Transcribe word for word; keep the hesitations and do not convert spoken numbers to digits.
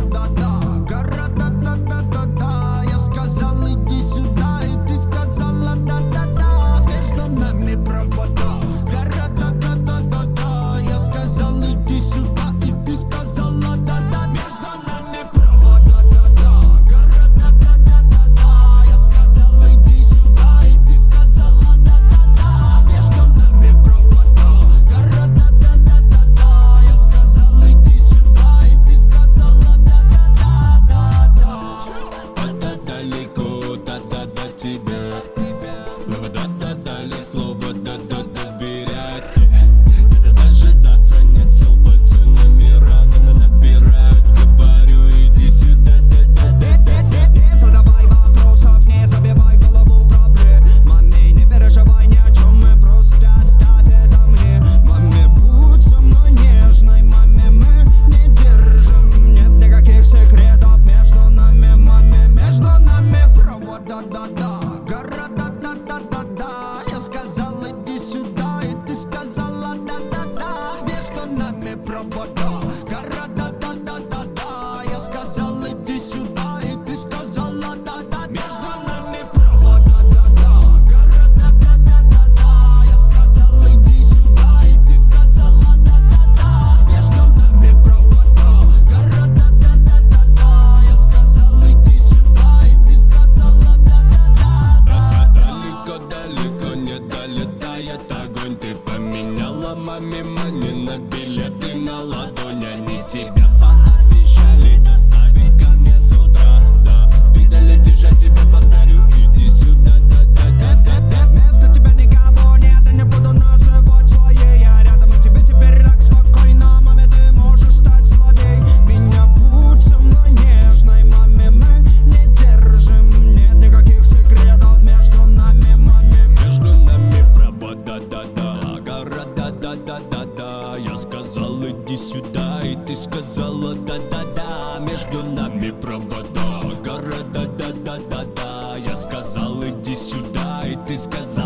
да-да-да. Города, да-да-да-да. Я сказал, иди сюда, и ты сказала да-да-да. Между нами провода. Города, да-да-да-да. Я сказал, иди сюда, и ты сказала да-да. Между нами провода, да-да. Города, да-да-да-да. Я сказал, иди сюда, и ты сказала да-да-да. Между нами провода. Города, да-да-да-да. Я сказал, иди сюда, и ты сказала да-да-да-да-да. Да-да далеко, да-да до тебя. Но да-да дали слово, да-да доверять. Да-да дожидаться нет сил, пальцы номера надо набирать. Говорю, иди сюда, да-да-да-да-да. Не задавай вопросов, не забивай голову проблемами. Не переживай ни о чем, мы просто оставь это мне. Маме, будь со мной нежной, маме, мы не держим. Нет никаких секретов между нами, маме. Между нами провода, да-да. Города, да-да-да-да. Я сказал, иди сюда, и ты сказала да-да-да. Между нами провода. Города, да-да-да-да. Я сказал, иди сюда, и ты сказала да-да. Между нами провода, да-да. Города, да-да-да-да. Я сказал, иди сюда, и ты сказала да-да-да. Между нами провода. Города, да-да-да-да. Я сказал, иди сюда, и ты сказала да-да-да-да. Далеко-далеко не долетает огонь. Ты поменяла маме мани на билеты на ладонь. Они тебя пообещали доставить ко мне с утра. Да, ты долетишь, я тебе повторю, иди сюда, да-да-да-да-да. Вместо тебя никого нет, и не буду называть своей. Я рядом, и тебе теперь так спокойно. Маме, ты можешь стать слабей. Меня будь со мной нежной, маме, мы не держим. Нет никаких секретов между нами, маме. Между нами провода, да-да, города, да-да-да-да. Я сказал, иди сюда, и ты сказала да-да-да. Между нами провода, города, да-да-да-да. Я сказал, иди сюда, и ты сказала